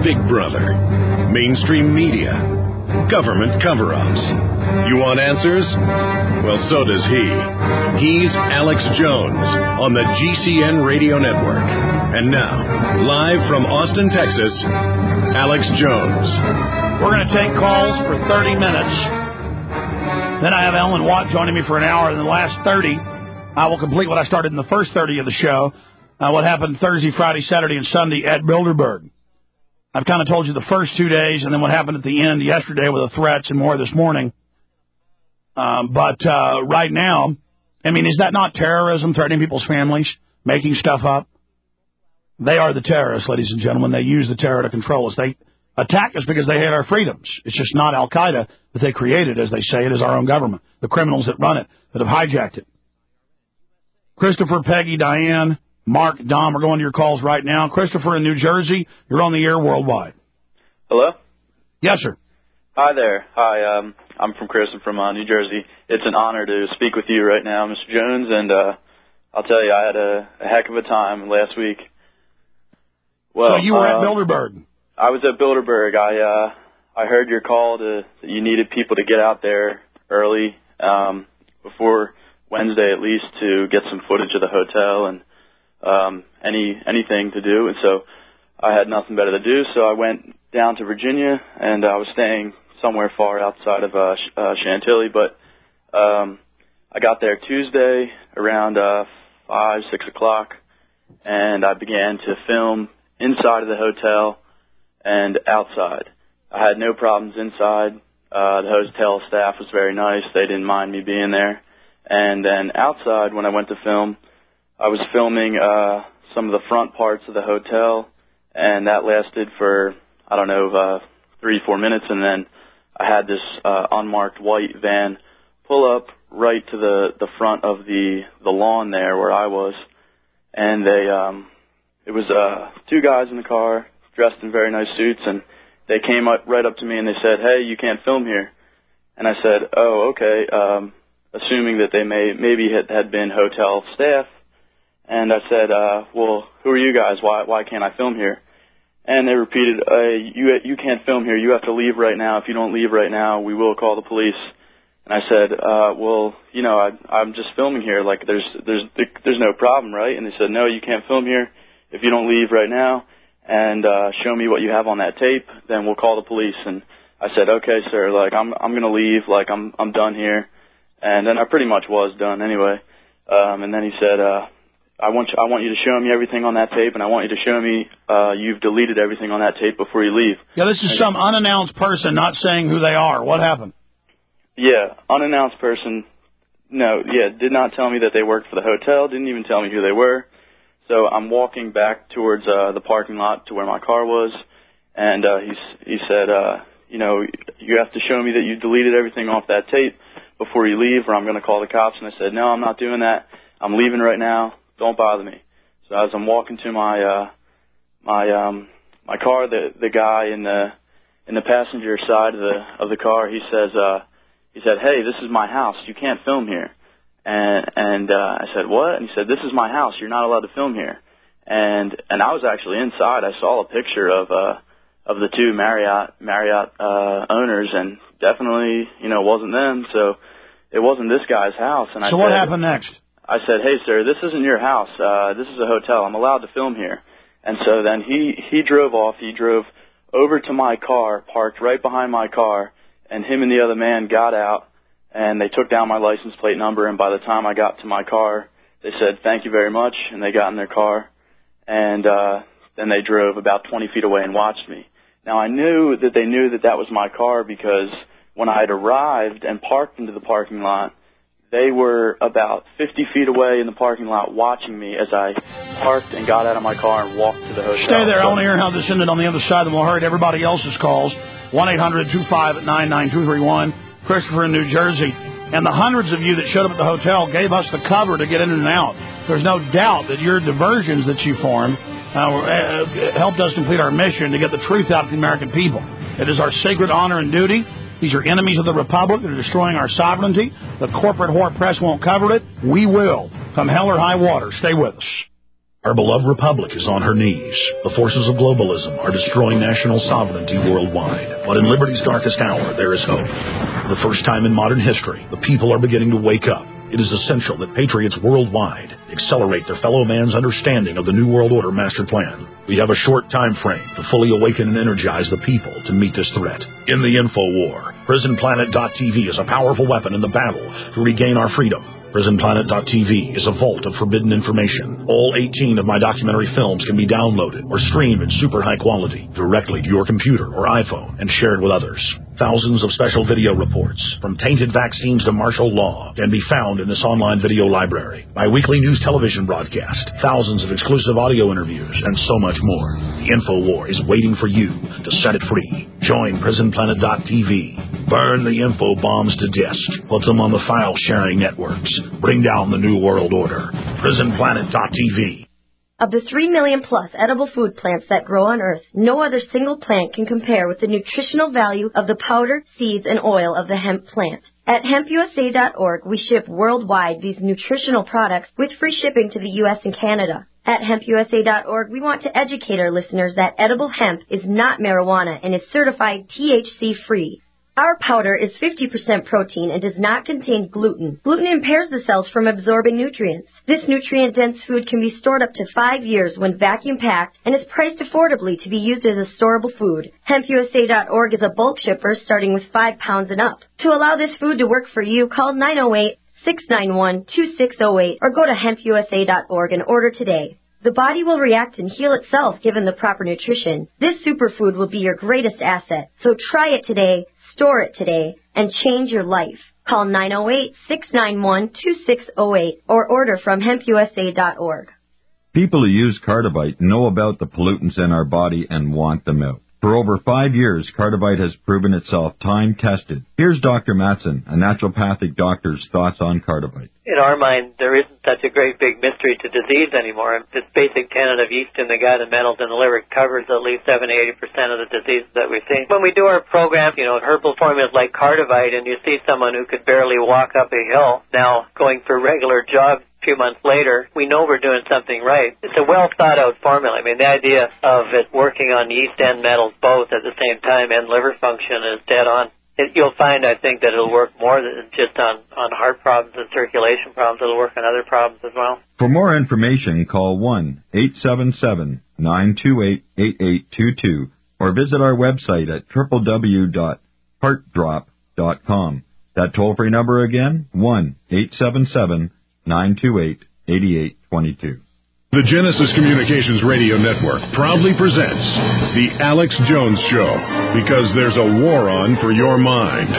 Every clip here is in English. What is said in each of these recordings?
Big Brother, mainstream media, government cover-ups. You want answers? Well, so does he. He's Alex Jones on the GCN Radio Network. And now, live from Austin, Texas, Alex Jones. We're going to take calls for 30 minutes. Then I have Ellen Watt joining me for an hour. In the last 30, I will complete what I started in the first 30 of the show. What happened Thursday, Friday, Saturday, and Sunday at Bilderberg. I've kind of told you the first 2 days, and then what happened at the end yesterday with the threats and more this morning. But right now, I mean, is that not terrorism, threatening people's families, making stuff up? They are the terrorists, ladies and gentlemen. They use the terror to control us. They attack us because they hate our freedoms. It's just not Al-Qaeda that they created, as they say. It is our own government, the criminals that run it, that have hijacked it. Christopher, Peggy, Diane, Mark, Dom, we're going to your calls right now. Christopher in New Jersey, you're on the air worldwide. Hello? Yes, sir. Hi there. Hi, I'm Chris. I'm from New Jersey. It's an honor to speak with you right now, Mr. Jones, and I'll tell you, I had a heck of a time last week. Well, so you were at Bilderberg? I was at Bilderberg. I heard your call that you needed people to get out there early, before Wednesday at least, to get some footage of the hotel and anything to do, and so I had nothing better to do, so I went down to Virginia, and I was staying somewhere far outside of Chantilly, but I got there Tuesday around 5, 6 o'clock, and I began to film inside of the hotel and outside. I had no problems inside. The hotel staff was very nice. They didn't mind me being there. And then outside, when I went to film, I was filming some of the front parts of the hotel, and that lasted for, 3-4 minutes, and then I had this unmarked white van pull up right to the front of the lawn there where I was, and it was two guys in the car dressed in very nice suits, and they came right up to me and they said, "Hey, you can't film here." And I said, "Oh, okay," assuming that they maybe had been hotel staff. And I said, "Well, who are you guys? Why can't I film here?" And they repeated, "You can't film here. You have to leave right now. If you don't leave right now, we will call the police." And I said, "Well, I'm just filming here. Like, there's no problem, right?" And they said, "No, you can't film here. If you don't leave right now and show me what you have on that tape, then we'll call the police." And I said, "Okay, sir. Like, I'm gonna leave. Like, I'm done here." And then I pretty much was done anyway. And then he said, I want you to show me everything on that tape, and I want you to show me you've deleted everything on that tape before you leave." Yeah, this is some unannounced person not saying who they are. What happened? Yeah, unannounced person. No, did not tell me that they worked for the hotel, didn't even tell me who they were. So I'm walking back towards the parking lot to where my car was, and he said, "You have to show me that you deleted everything off that tape before you leave, or I'm going to call the cops." And I said, "No, I'm not doing that. I'm leaving right now. Don't bother me." So as I'm walking to my car, the guy in the passenger side of the car, he said, "Hey, this is my house. You can't film here." And I said, "What?" And he said, "This is my house. You're not allowed to film here." And I was actually inside. I saw a picture of the two Marriott owners, and definitely, wasn't them. So it wasn't this guy's house. And so what happened next? I said, "Hey, sir, this isn't your house. This is a hotel. I'm allowed to film here." And so then he drove off. He drove over to my car, parked right behind my car, and him and the other man got out, and they took down my license plate number. And by the time I got to my car, they said, "Thank you very much," and they got in their car, and then they drove about 20 feet away and watched me. Now, I knew that they knew that was my car because when I had arrived and parked into the parking lot, they were about 50 feet away in the parking lot watching me as I parked and got out of my car and walked to the hotel. Stay there. I want to hear how this ended on the other side, and we'll hurry to everybody else's calls. 1-800-25-99-231. Christopher in New Jersey. And the hundreds of you that showed up at the hotel gave us the cover to get in and out. There's no doubt that your diversions that you formed helped us complete our mission to get the truth out to the American people. It is our sacred honor and duty. These are enemies of the Republic that are destroying our sovereignty. The corporate whore press won't cover it. We will. Come hell or high water. Stay with us. Our beloved republic is on her knees. The forces of globalism are destroying national sovereignty worldwide. But in liberty's darkest hour, there is hope. For the first time in modern history, the people are beginning to wake up. It is essential that patriots worldwide accelerate their fellow man's understanding of the New World Order master plan. We have a short time frame to fully awaken and energize the people to meet this threat. In the info war, PrisonPlanet.tv is a powerful weapon in the battle to regain our freedom. PrisonPlanet.tv is a vault of forbidden information. All 18 of my documentary films can be downloaded or streamed in super high quality directly to your computer or iPhone and shared with others. Thousands of special video reports, from tainted vaccines to martial law, can be found in this online video library. My weekly news television broadcast, thousands of exclusive audio interviews, and so much more. The info war is waiting for you to set it free. Join PrisonPlanet.tv. Burn the info bombs to disk. Put them on the file-sharing networks. Bring down the New World Order. PrisonPlanet.tv. Of the 3 million plus edible food plants that grow on Earth, no other single plant can compare with the nutritional value of the powder, seeds, and oil of the hemp plant. At hempusa.org, we ship worldwide these nutritional products with free shipping to the U.S. and Canada. At hempusa.org, we want to educate our listeners that edible hemp is not marijuana and is certified THC-free. Our powder is 50% protein and does not contain gluten. Gluten impairs the cells from absorbing nutrients. This nutrient-dense food can be stored up to 5 years when vacuum-packed and is priced affordably to be used as a storable food. HempUSA.org is a bulk shipper starting with 5 pounds and up. To allow this food to work for you, call 908-691-2608 or go to HempUSA.org and order today. The body will react and heal itself given the proper nutrition. This superfood will be your greatest asset. So try it today. Store it today and change your life. Call 908-691-2608 or order from hempusa.org. People who use Cardivite know about the pollutants in our body and want them out. For over 5 years, Cardivite has proven itself time-tested. Here's Dr. Matson, a naturopathic doctor's thoughts on Cardivite. In our mind, there isn't such a great big mystery to disease anymore. This basic tenet of yeast in the gut and metals in the liver covers at least 70-80% of the diseases that we see. When we do our program, herbal formulas like Cardivite, and you see someone who could barely walk up a hill now going for regular jogs, a few months later, we know we're doing something right. It's a well-thought-out formula. I mean, the idea of it working on yeast and metals both at the same time and liver function is dead on. You'll find, I think, that it'll work more than just on heart problems and circulation problems. It'll work on other problems as well. For more information, call 1-877-928-8822 or visit our website at www.heartdrop.com. That toll-free number again, 1-877-928-8822. The Genesis Communications Radio Network proudly presents The Alex Jones Show, because there's a war on for your mind.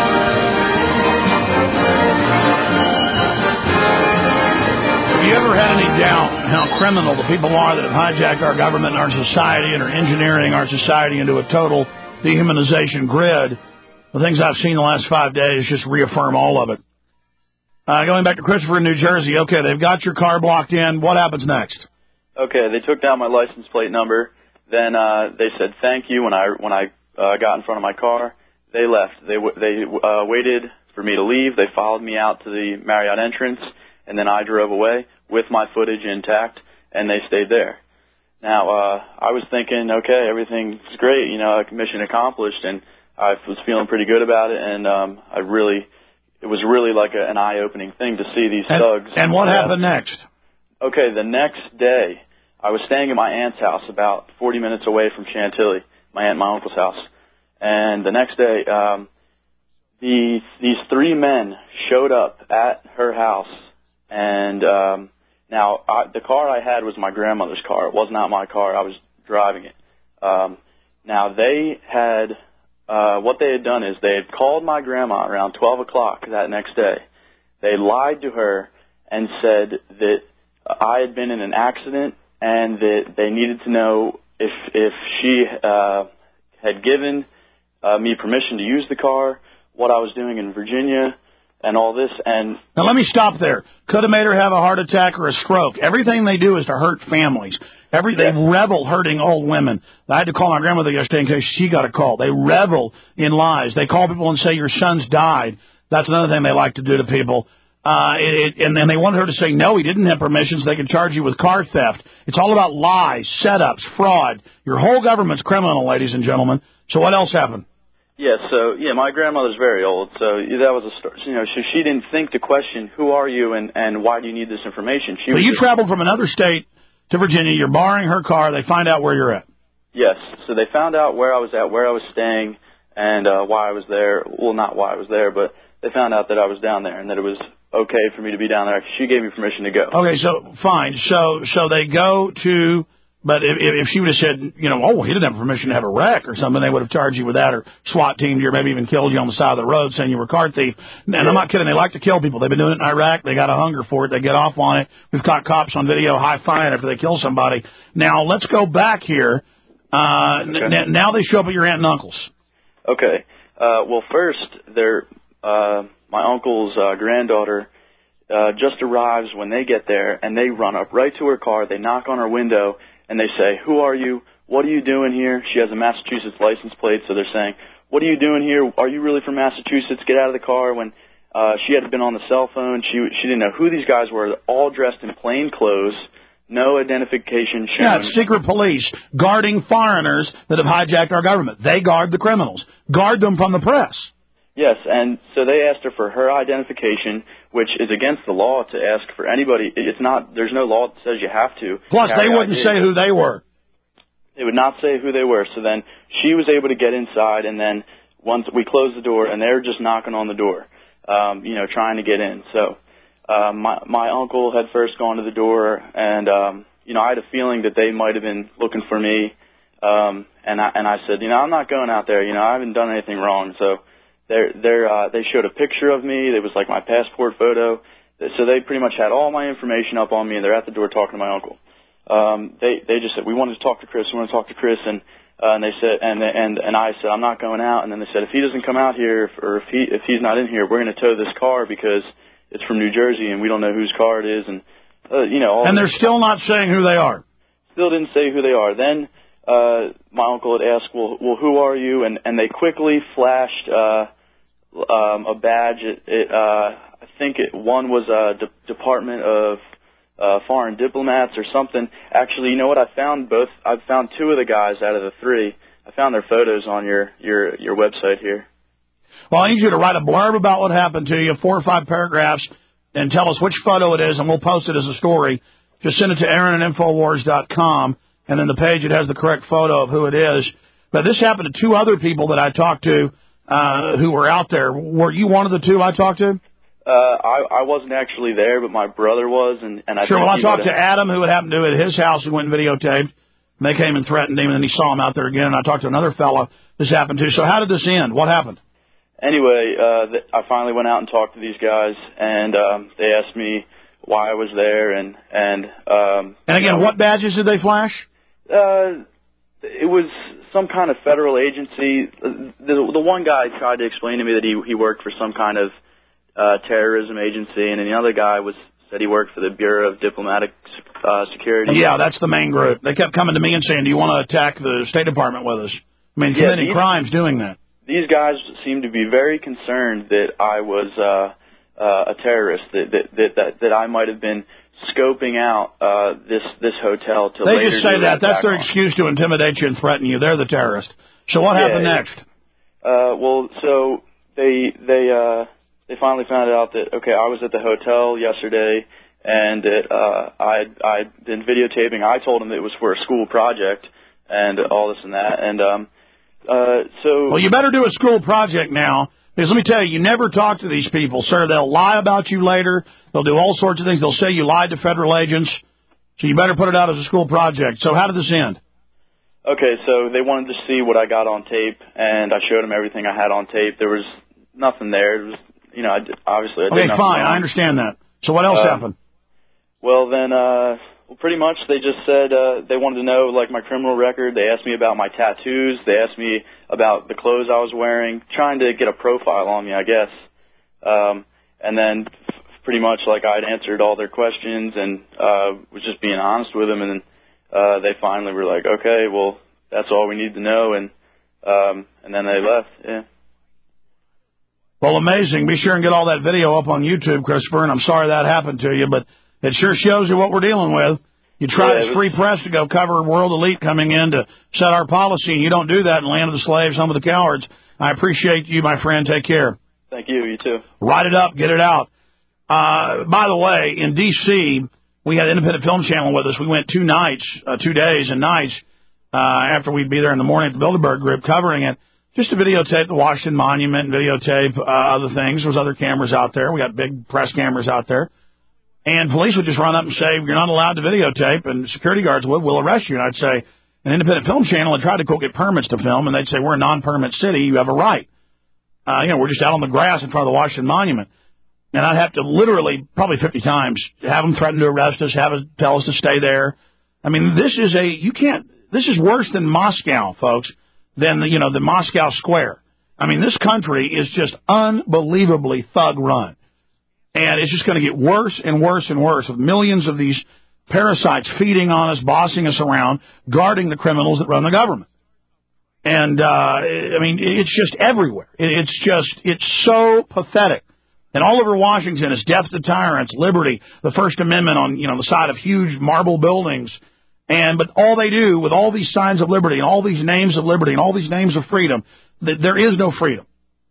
Have you ever had any doubt how criminal the people are that have hijacked our government and our society and are engineering our society into a total dehumanization grid? The things I've seen the last 5 days just reaffirm all of it. Going back to Christopher in New Jersey, okay, they've got your car blocked in. What happens next? Okay, they took down my license plate number. Then they said thank you when I got in front of my car. They left. They waited for me to leave. They followed me out to the Marriott entrance, and then I drove away with my footage intact, and they stayed there. Now, I was thinking, okay, everything's great, mission accomplished, and I was feeling pretty good about it, and it was really like an eye-opening thing to see these thugs. And what happened next? Okay, the next day, I was staying at my aunt's house about 40 minutes away from Chantilly, my aunt and my uncle's house. And the next day, these 3 men showed up at her house. And now, the car I had was my grandmother's car. It was not my car. I was driving it. Now, they had... what they had done is they had called my grandma around 12 o'clock that next day. They lied to her and said that I had been in an accident and that they needed to know if she had given me permission to use the car, what I was doing in Virginia, and all this. And now let me stop there. Could have made her have a heart attack or a stroke. Everything they do is to hurt families. They revel hurting old women. I had to call my grandmother yesterday in case she got a call. They revel in lies. They call people and say, your son's died. That's another thing they like to do to people. And then they wanted her to say, no, he didn't have permission, so they could charge you with car theft. It's all about lies, setups, fraud. Your whole government's criminal, ladies and gentlemen. So what else happened? Yeah, so, my grandmother's very old, so that was a start. So she didn't think to question, who are you and why do you need this information? So you traveled from another state to Virginia. You're borrowing her car. They find out where you're at. Yes, so they found out where I was at, where I was staying, and why I was there. Well, not why I was there, but they found out that I was down there and that it was okay for me to be down there. She gave me permission to go. Okay, so fine. So they go to, but if she would have said, oh, he didn't have permission to have a wreck or something, they would have charged you with that or SWAT teamed you or maybe even killed you on the side of the road saying you were a car thief. And I'm not kidding. They like to kill people. They've been doing it in Iraq. They got a hunger for it. They get off on it. We've caught cops on video high-fiving after they kill somebody. Now, let's go back here. Okay. Now they show up at your aunt and uncle's. Okay. Well, first, my uncle's granddaughter just arrives when they get there, and they run up right to her car. They knock on her window, and they say, who are you? What are you doing here? She has a Massachusetts license plate, so they're saying, what are you doing here? Are you really from Massachusetts? Get out of the car. When she had been on the cell phone, she didn't know who these guys were, all dressed in plain clothes, no identification shown. Yeah, it's secret police guarding foreigners that have hijacked our government. They guard the criminals. Guard them from the press. Yes, and so they asked her for her identification, which is against the law to ask for anybody. There's no law that says you have to. Plus, they wouldn't say who they were. They would not say who they were. So then she was able to get inside, and then once we closed the door, and they were just knocking on the door, trying to get in. So my uncle had first gone to the door, and I had a feeling that they might have been looking for me, and I said, I'm not going out there. I haven't done anything wrong. So they showed a picture of me. It was like my passport photo. So they pretty much had all my information up on me, and they're at the door talking to my uncle. They just said, we wanted to talk to Chris. We want to talk to Chris. And they said, and I said, I'm not going out. And then they said, if he doesn't come out here, or if he's not in here, we're going to tow this car because it's from New Jersey and we don't know whose car it is. And, and they're still not saying who they are. Still didn't say who they are. Then, my uncle had asked, well, who are you? And they quickly flashed, a badge. I think one was a Department of Foreign Diplomats or something. Actually, you know what? I've found two of the guys out of the three. I found their photos on your website here. Well, I need you to write a blurb about what happened to you, 4 or 5 paragraphs, and tell us which photo it is, and we'll post it as a story. Just send it to Aaron@Infowars.com, and then the page, it has the correct photo of who it is. But this happened to 2 other people that I talked to who were out there. Were you one of the 2 I talked to? I wasn't actually there, but my brother was, and I sure. Well, I talked to Adam, who it happened to at his house, who went and videotaped. And they came and threatened him, and then he saw him out there again. And I talked to another fellow this happened to. So how did this end? What happened? Anyway, I finally went out and talked to these guys, and they asked me why I was there, and again, what badges did they flash? It was some kind of federal agency. The one guy tried to explain to me that he worked for some kind of terrorism agency, and then the other guy said he worked for the Bureau of Diplomatic Security. Yeah, that's the main group. They kept coming to me and saying, do you want to attack the State Department with us? I mean, committing crimes doing that. These guys seemed to be very concerned that I was a terrorist, that I might have been scoping out this hotel to later. They just say that. That's their excuse to intimidate you and threaten you. They're the terrorist. So what happened next? Well, so they finally found out that, okay, I was at the hotel yesterday, and that I'd been videotaping. I told them that it was for a school project and all this and that. And well, you better do a school project now, because let me tell you, you never talk to these people, sir. They'll lie about you later. They'll do all sorts of things. They'll say you lied to federal agents. So you better put it out as a school project. So how did this end? Okay, so they wanted to see what I got on tape, and I showed them everything I had on tape. There was nothing there. It was, obviously I did nothing fine. wrong. I understand that. So what else happened? Well, then, pretty much they just said they wanted to know, like, my criminal record. They asked me about my tattoos. They asked me about the clothes I was wearing, trying to get a profile on me, I guess. And then pretty much, like, I'd answered all their questions and was just being honest with them. And then they finally were like, okay, well, that's all we need to know. And then they left, yeah. Well, amazing. Be sure and get all that video up on YouTube, Christopher, and I'm sorry that happened to you, but it sure shows you what we're dealing with. You try as free press to go cover World Elite coming in to set our policy, and you don't do that in Land of the Slaves, Home of the Cowards. I appreciate you, my friend. Take care. Thank you. You too. Write it up. Get it out. By the way, in D.C., we had Independent Film Channel with us. We went 2 days and nights after we'd be there in the morning at the Bilderberg Group covering it, just to videotape the Washington Monument and videotape other things. There was other cameras out there. We got big press cameras out there. And police would just run up and say, you're not allowed to videotape, and security guards will arrest you. And I'd say, an Independent Film Channel had tried to go get permits to film, and they'd say, we're a non-permit city, you have a right. We're just out on the grass in front of the Washington Monument. And I'd have to literally, probably 50 times, have them threaten to arrest us, tell us to stay there. I mean, this is worse than Moscow, folks, than the Moscow Square. I mean, this country is just unbelievably thug-run. And it's just going to get worse and worse and worse with millions of these parasites feeding on us, bossing us around, guarding the criminals that run the government. And, it's just everywhere. It's so pathetic. And all over Washington is death to tyrants, liberty, the First Amendment on, the side of huge marble buildings. But all they do with all these signs of liberty and all these names of liberty and all these names of freedom, there is no freedom.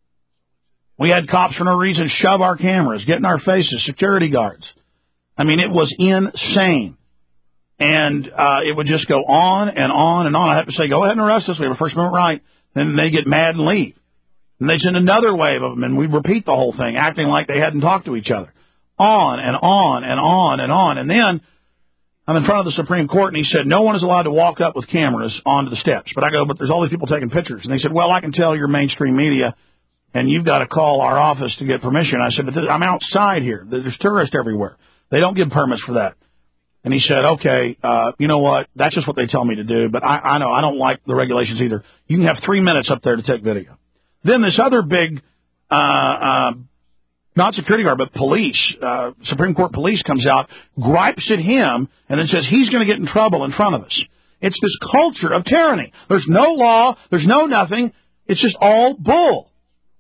We had cops for no reason shove our cameras, get in our faces, security guards. I mean, it was insane. And it would just go on and on and on. I have to say, go ahead and arrest us. We have a First Amendment right. Then they get mad and leave. And they send another wave of them, and we repeat the whole thing, acting like they hadn't talked to each other. On and on and on and on. And then I'm in front of the Supreme Court, and he said, no one is allowed to walk up with cameras onto the steps. But I go, but there's all these people taking pictures. And they said, well, I can tell you're mainstream media, and you've got to call our office to get permission. I said, but I'm outside here. There's tourists everywhere. They don't give permits for that. And he said, okay, you know what? That's just what they tell me to do. But I know I don't like the regulations either. You can have 3 minutes up there to take video. Then this other big, not security guard, but police, Supreme Court police comes out, gripes at him, and then says he's going to get in trouble in front of us. It's this culture of tyranny. There's no law. There's no nothing. It's just all bull.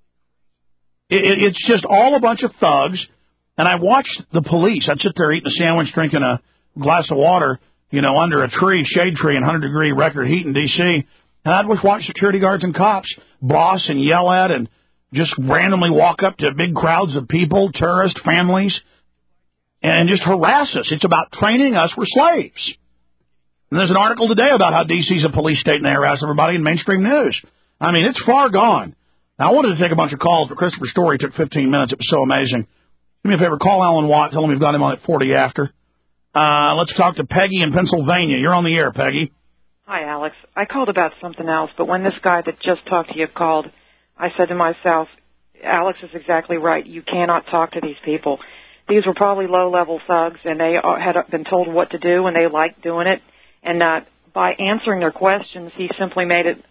It's just all a bunch of thugs. And I watched the police. I'd sit there eating a sandwich, drinking a glass of water, under a tree, shade tree in 100-degree record heat in D.C., and I'd watch security guards and cops boss and yell at and just randomly walk up to big crowds of people, tourists, families, and just harass us. It's about training us for slaves. And there's an article today about how D.C.'s a police state and they harass everybody in mainstream news. I mean, it's far gone. Now, I wanted to take a bunch of calls, but Christopher's story took 15 minutes. It was so amazing. Do me a favor, call Alan Watt. Tell him we've got him on at 40 after. Let's talk to Peggy in Pennsylvania. You're on the air, Peggy. Hi, Alex. I called about something else, but when this guy that just talked to you called, I said to myself, Alex is exactly right. You cannot talk to these people. These were probably low-level thugs, and they had been told what to do, and they liked doing it. And by answering their questions, he simply made it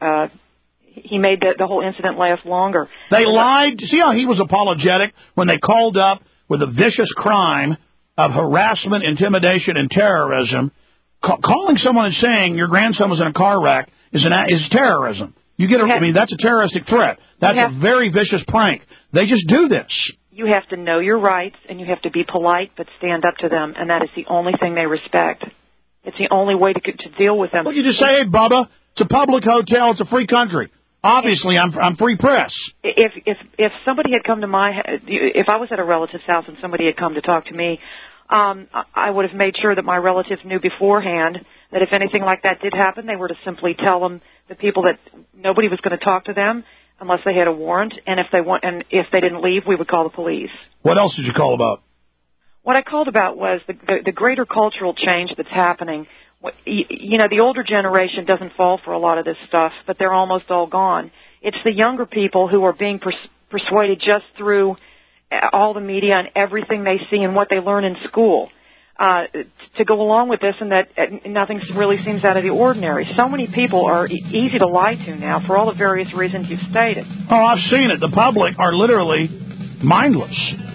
he made the whole incident last longer. They lied. See how he was apologetic when they called up with a vicious crime of harassment, intimidation, and terrorism. Calling someone and saying your grandson was in a car wreck is terrorism. That's a terroristic threat. That's a very vicious prank. They just do this. You have to know your rights, and you have to be polite, but stand up to them, and that is the only thing they respect. It's the only way to deal with them. Well, you just say, hey, Bubba, it's a public hotel, it's a free country. Obviously, I'm free press. If somebody had come to if I was at a relative's house and somebody had come to talk to me, I would have made sure that my relatives knew beforehand that if anything like that did happen, they were to simply tell them, the people, that nobody was going to talk to them unless they had a warrant, and if they didn't leave, we would call the police. What else did you call about? What I called about was the greater cultural change that's happening. The older generation doesn't fall for a lot of this stuff, but they're almost all gone. It's the younger people who are being persuaded just through all the media and everything they see and what they learn in school to go along with this, and that nothing really seems out of the ordinary. So many people are easy to lie to now for all the various reasons you've stated. Oh, I've seen it. The public are literally mindless.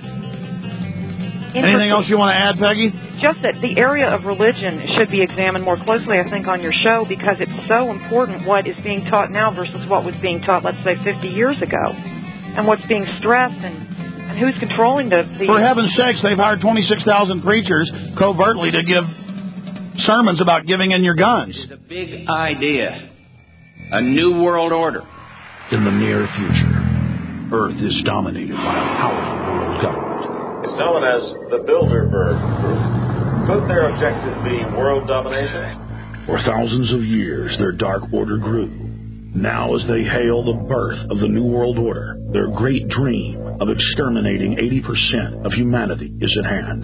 Anything else you want to add, Peggy? Just that the area of religion should be examined more closely, I think, on your show, because it's so important what is being taught now versus what was being taught, let's say, 50 years ago. and what's being stressed and who's controlling the... For heaven's sakes, they've hired 26,000 preachers covertly to give sermons about giving in your guns. It's a big idea. A new world order. In the near future, Earth is dominated by a powerful world government. It's known as the Bilderberg Group. Could their objective be world domination? For thousands of years, their dark order grew. Now, as they hail the birth of the New World Order, their great dream of exterminating 80% of humanity is at hand.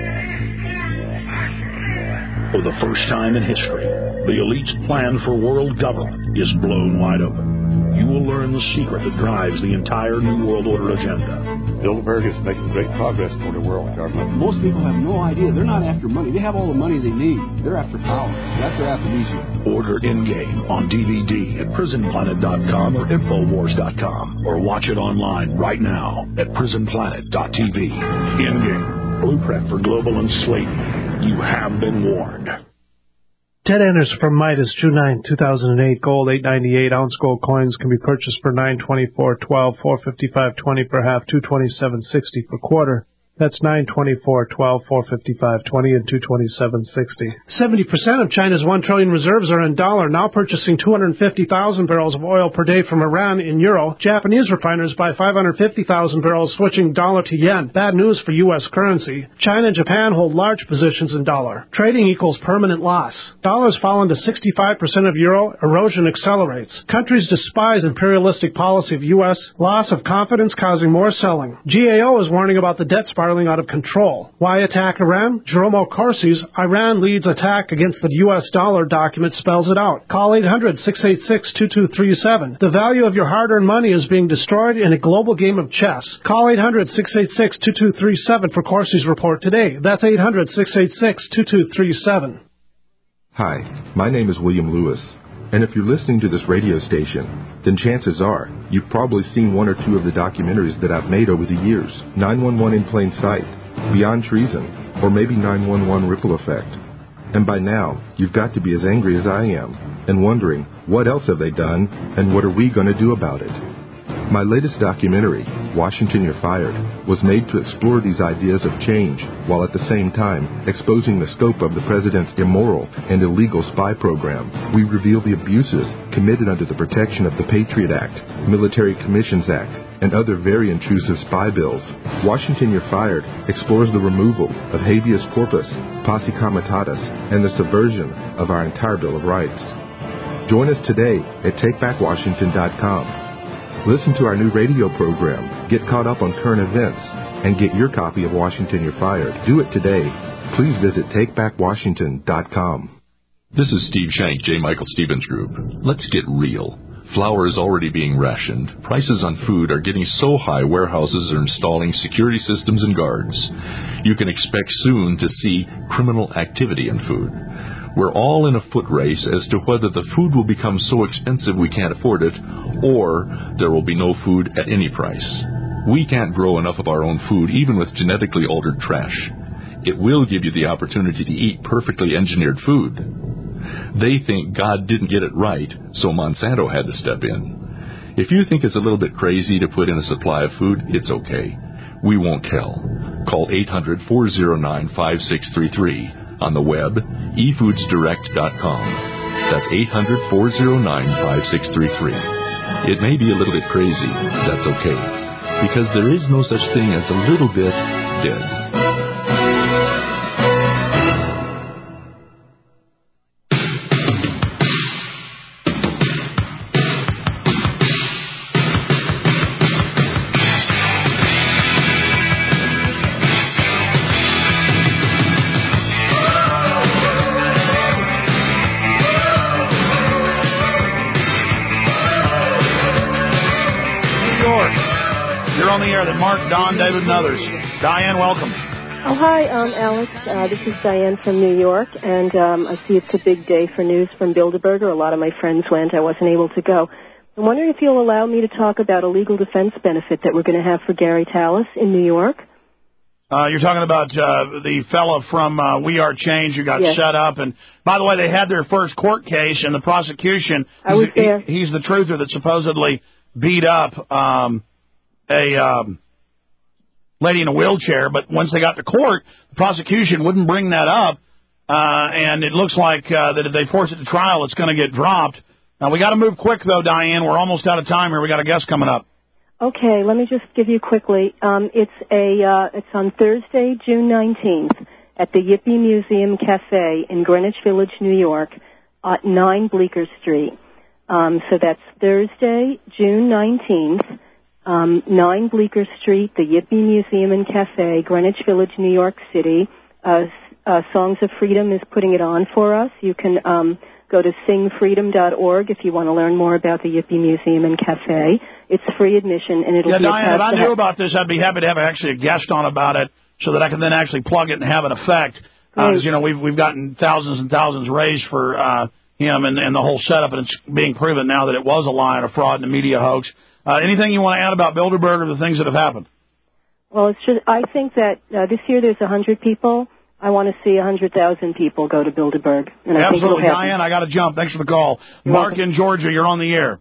For the first time in history, the elite's plan for world government is blown wide open. You will learn the secret that drives the entire New World Order agenda. Bilderberg is making great progress toward a world government. Most people have no idea. They're not after money. They have all the money they need. They're after power. That's their aphrodisiac. Order Endgame on DVD at PrisonPlanet.com or Infowars.com, or watch it online right now at PrisonPlanet.tv. Endgame, blueprint for global enslavement. You have been warned. Ted Enders from Midas, June 9, 2008. Gold, $8.98. Ounce gold coins can be purchased for $9.24.12, $4.55.20 per half, $2.27.60 per quarter. That's $9.24.12, $4.55.20, and $2.27.60. 70% of China's 1 trillion reserves are in dollar, now purchasing 250,000 barrels of oil per day from Iran in euro. Japanese refiners buy 550,000 barrels, switching dollar to yen. Bad news for U.S. currency. China and Japan hold large positions in dollar. Trading equals permanent loss. Dollar's fallen to 65% of euro. Erosion accelerates. Countries despise imperialistic policy of U.S. Loss of confidence causing more selling. GAO is warning about the debt spiraling out of control. Why attack Iran? Jerome Corsi's Iran leads attack against the U.S. dollar document spells it out. Call 800-686-2237. The value of your hard-earned money is being destroyed in a global game of chess. Call 800-686-2237 for Corsi's report today. That's 800-686-2237. Hi, my name is William Lewis. And if you're listening to this radio station, then chances are you've probably seen one or two of the documentaries that I've made over the years. 911 in Plain Sight, Beyond Treason, or maybe 911 Ripple Effect. And by now, you've got to be as angry as I am and wondering, what else have they done and what are we going to do about it? My latest documentary, Washington You're Fired, was made to explore these ideas of change while at the same time exposing the scope of the president's immoral and illegal spy program. We reveal the abuses committed under the protection of the Patriot Act, Military Commissions Act, and other very intrusive spy bills. Washington You're Fired explores the removal of habeas corpus, posse comitatus, and the subversion of our entire Bill of Rights. Join us today at TakeBackWashington.com. Listen to our new radio program, get caught up on current events, and get your copy of Washington You're Fired. Do it today. Please visit TakeBackWashington.com. This is Steve Shank, J. Michael Stevens Group. Let's get real. Flour is already being rationed. Prices on food are getting so high, warehouses are installing security systems and guards. You can expect soon to see criminal activity in food. We're all in a foot race as to whether the food will become so expensive we can't afford it, or there will be no food at any price. We can't grow enough of our own food, even with genetically altered trash. It will give you the opportunity to eat perfectly engineered food. They think God didn't get it right, so Monsanto had to step in. If you think it's a little bit crazy to put in a supply of food, it's okay. We won't tell. Call 800-409-5633. On the web, efoodsdirect.com. That's 800-409-5633. It may be a little bit crazy. That's okay. Because there is no such thing as a little bit dead. Mark, Don, David, and others. Diane, welcome. Oh, hi, Alex. This is Diane from New York, and I see it's a big day for news from Bilderberger. A lot of my friends went. I wasn't able to go. I'm wondering if you'll allow me to talk about a legal defense benefit that we're going to have for Gary Talas in New York. You're talking about the fellow from We Are Change who got shut up. And, by the way, they had their first court case, and the prosecution, I was there. He's the truther that supposedly beat up a lady in a wheelchair. But once they got to court, the prosecution wouldn't bring that up, and it looks like that if they force it to trial, it's going to get dropped. Now, we got to move quick, though, Diane. We're almost out of time here. We got a guest coming up. Okay, let me just give you quickly. It's on Thursday, June 19th, at the Yippee Museum Cafe in Greenwich Village, New York, at 9 Bleecker Street. So that's Thursday, June 19th, 9 Bleecker Street, the Yippee Museum and Cafe, Greenwich Village, New York City. Songs of Freedom is putting it on for us. You can go to singfreedom.org if you want to learn more about the Yippee Museum and Cafe. It's free admission, and it'll be... Yeah, Diane, if I knew about this, I'd be happy to have actually a guest on about it so that I can then actually plug it and have an effect. Because, we've gotten thousands and thousands raised for him and the whole setup, and it's being proven now that it was a lie and a fraud and a media hoax. Anything you want to add about Bilderberg or the things that have happened? Well, I think that this year there's 100 people. I want to see 100,000 people go to Bilderberg. And Absolutely, Diane. I got to jump. Thanks for the call. Mark in Georgia, you're on the air.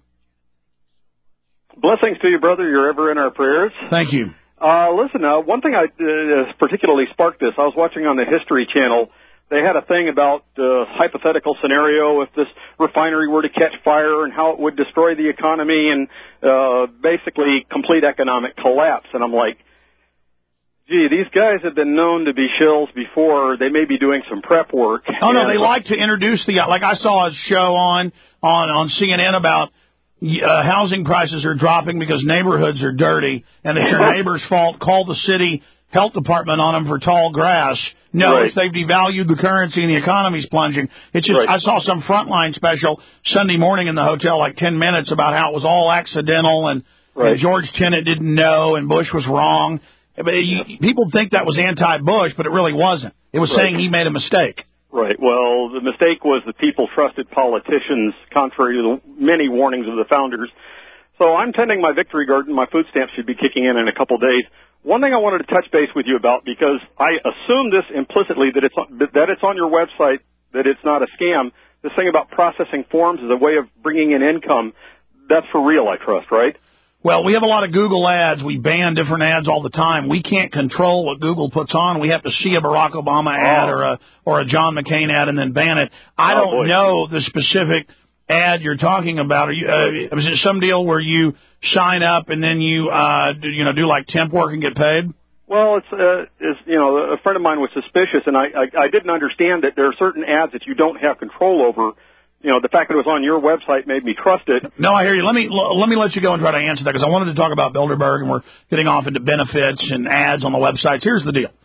Blessings to you, brother. You're ever in our prayers. Thank you. Listen, one thing I particularly sparked this. I was watching on the History Channel. They had a thing about hypothetical scenario if this refinery were to catch fire and how it would destroy the economy and basically complete economic collapse. And I'm like, gee, these guys have been known to be shills before. They may be doing some prep work. Oh, no, they like to introduce like I saw a show on CNN about housing prices are dropping because neighborhoods are dirty, and it's your neighbor's fault. Call the city health department on them for tall grass. No, Right. It's they've devalued the currency and the economy's plunging. It's just I saw some Frontline special Sunday morning in the hotel, like 10 minutes, about how it was all accidental and George Tenet didn't know and Bush was wrong. But people think that was anti-Bush, but it really wasn't. It was saying he made a mistake. Right. Well, the mistake was the people trusted politicians, contrary to the many warnings of the founders. So I'm tending my victory garden. My food stamps should be kicking in a couple days. One thing I wanted to touch base with you about, because I assume this implicitly that it's on your website, that it's not a scam. This thing about processing forms as a way of bringing in income, that's for real, I trust, right? Well, we have a lot of Google ads. We ban different ads all the time. We can't control what Google puts on. We have to see a Barack Obama ad or a John McCain ad and then ban it. I don't know the specific ad you're talking about. Are you? Is it some deal where you sign up and then you do like temp work and get paid? Well, it's a friend of mine was suspicious, and I didn't understand that there are certain ads that you don't have control over. The fact that it was on your website made me trust it. No, I hear you. Let me let you go and try to answer that, because I wanted to talk about Bilderberg, and we're getting off into benefits and ads on the websites. Here's the deal.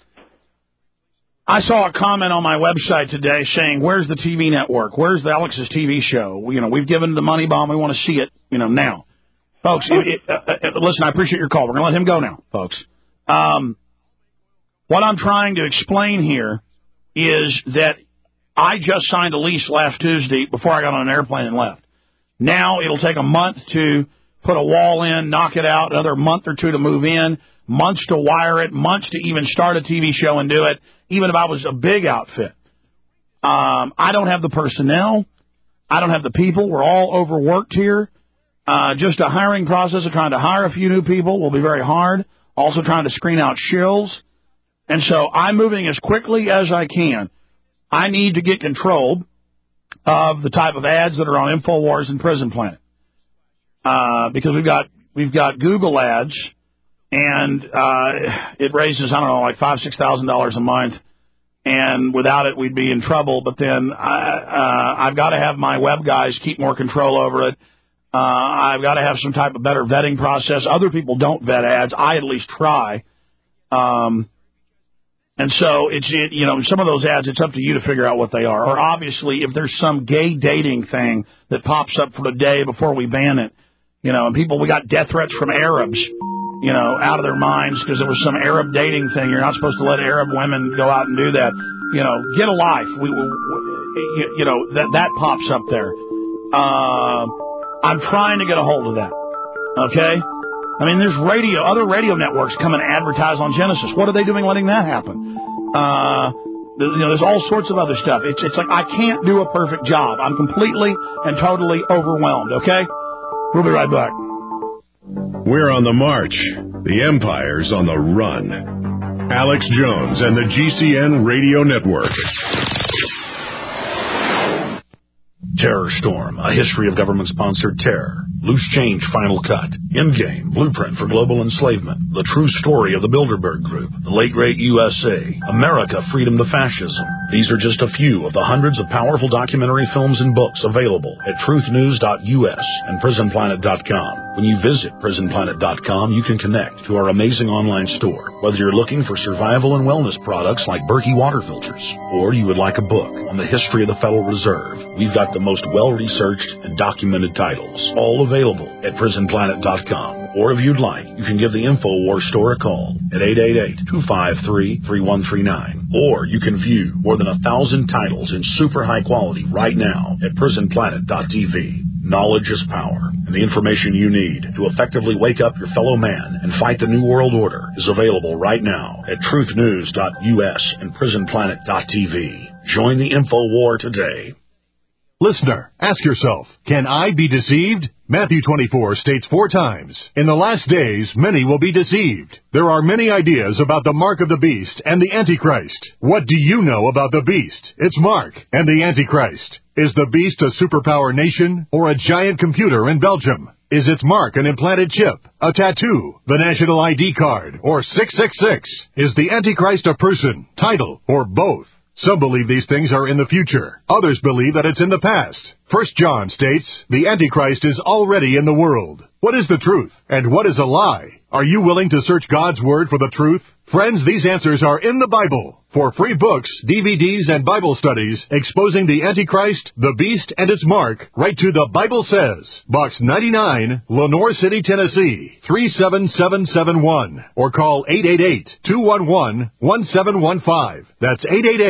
I saw a comment on my website today saying, "Where's the TV network? Where's the Alex's TV show? We've given the money bomb. We want to see it, now." Folks, listen, I appreciate your call. We're going to let him go now, folks. What I'm trying to explain here is that I just signed a lease last Tuesday before I got on an airplane and left. Now it'll take a month to put a wall in, knock it out, another month or two to move in, months to wire it, months to even start a TV show and do it, even if I was a big outfit. I don't have the personnel. I don't have the people. We're all overworked here. Just a hiring process of trying to hire a few new people will be very hard. Also trying to screen out shills. And so I'm moving as quickly as I can. I need to get control of the type of ads that are on InfoWars and Prison Planet, because we've got Google ads, and it raises like $5,000-$6,000 a month, and without it we'd be in trouble. But then I've got to have my web guys keep more control over it. I've got to have some type of better vetting process. Other people don't vet ads. I at least try. And so it's some of those ads, it's up to you to figure out what they are. Or obviously, if there's some gay dating thing that pops up for the day before we ban it, and we got death threats from Arabs, out of their minds because there was some Arab dating thing. You're not supposed to let Arab women go out and do that. Get a life. That pops up there. I'm trying to get a hold of that. Okay? I mean, there's other radio networks come and advertise on Genesis. What are they doing letting that happen? There's all sorts of other stuff. It's like I can't do a perfect job. I'm completely and totally overwhelmed, okay? We'll be right back. We're on the march. The empire's on the run. Alex Jones and the GCN Radio Network. Terror Storm, a history of government-sponsored terror. Loose Change Final Cut. Endgame, Blueprint for Global Enslavement. The True Story of the Bilderberg Group. The Late Great USA. America, Freedom to Fascism. These are just a few of the hundreds of powerful documentary films and books available at truthnews.us and prisonplanet.com. When you visit prisonplanet.com, you can connect to our amazing online store. Whether you're looking for survival and wellness products like Berkey water filters, or you would like a book on the history of the Federal Reserve, we've got the most well-researched and documented titles, all available at prisonplanet.com. Or if you'd like, you can give the InfoWars store a call at 888-253-3139. Or you can view more than 1,000 titles in super high quality right now at prisonplanet.tv. Knowledge is power, and the information you need to effectively wake up your fellow man and fight the New World Order is available right now at truthnews.us and prisonplanet.tv. Join the InfoWar today. Listener, ask yourself, can I be deceived? Matthew 24 states 4 times, in the last days many will be deceived. There are many ideas about the mark of the beast and the Antichrist. What do you know about the beast, its mark, and the Antichrist? Is the beast a superpower nation or a giant computer in Belgium? Is its mark an implanted chip, a tattoo, the national ID card, or 666? Is the Antichrist a person, title, or both? Some believe these things are in the future. Others believe that it's in the past. 1 John states, the Antichrist is already in the world. What is the truth? And what is a lie? Are you willing to search God's Word for the truth? Friends, these answers are in the Bible. For free books, DVDs, and Bible studies exposing the Antichrist, the Beast, and its mark, write to The Bible Says, Box 99, Lenore City, Tennessee, 37771, or call 888-211-1715. That's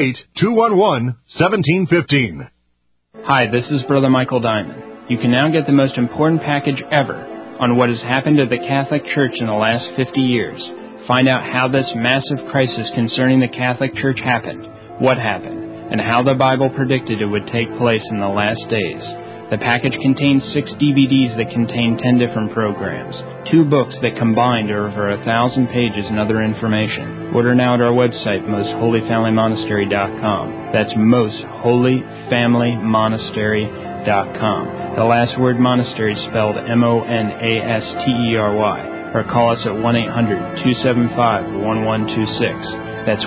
888-211-1715. Hi, this is Brother Michael Diamond. You can now get the most important package ever on what has happened to the Catholic Church in the last 50 years. Find out how this massive crisis concerning the Catholic Church happened, what happened, and how the Bible predicted it would take place in the last days. The package contains 6 DVDs that contain 10 different programs, 2 books that combined are over 1,000 pages and other information. Order now at our website, mostholyfamilymonastery.com. That's mostholyfamilymonastery.com. The last word monastery is spelled MONASTERY. Or call us at 1-800-275-1126. That's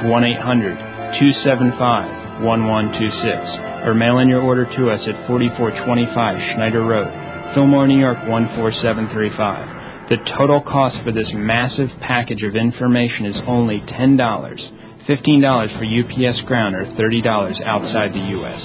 1-800-275-1126. Or mail in your order to us at 4425 Schneider Road, Fillmore, New York 14735. The total cost for this massive package of information is only $10, $15 for UPS Ground, or $30 outside the U.S.